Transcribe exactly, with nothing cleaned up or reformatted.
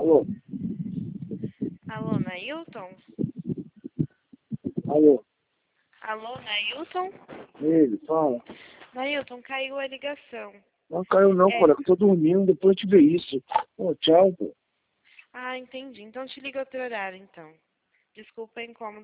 Alô? Alô, Nailton? Alô? Alô, Nailton? Ele, fala. Nailton, caiu a ligação. Não caiu não, É. cara, que eu tô dormindo, depois te ver isso. Pô, tchau, pô. Ah, entendi. Então te liga outro horário, então. Desculpa o incômodo.